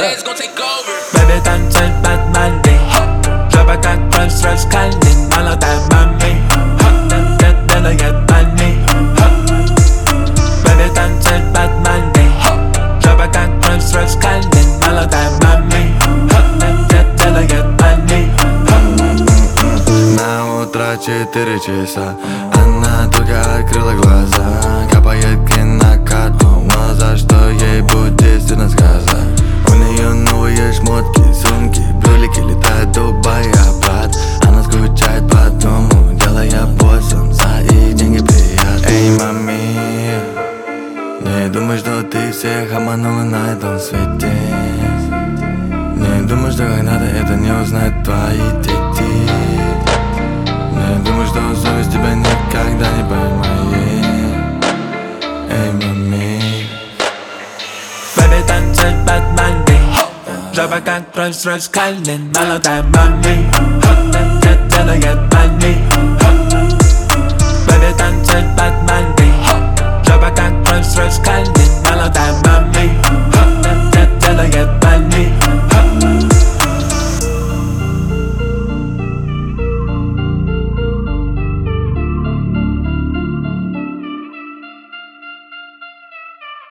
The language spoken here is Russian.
Benz gon' take over. Baby, танцуй под Мали. Жопа как Rolls-Royce Kalin. Молодая мами, делает money. Baby, танцуй под Мали. Жопа как Rolls-Royce Kalin. Молодая мами, делает money. На утро 4 часа она только открыла глаза. Капает кинокарту, но за что ей будет стыдно сказать. У нее новые шмотки, сумки, брюлики, летает в Дубай и обратно. Она скучает по дому, делая боссом за их деньги приятно. Эй, мами, не думай, что ты всех обманула на этом свете. Не думай, что когда-то это не узнают твои дети. Не думай, что совесть тебя никогда не поймает. Эй, мами. Baby, танцуй под Мали. Жопа как Rolls-Royce Kalin. Молодая мами, делает money.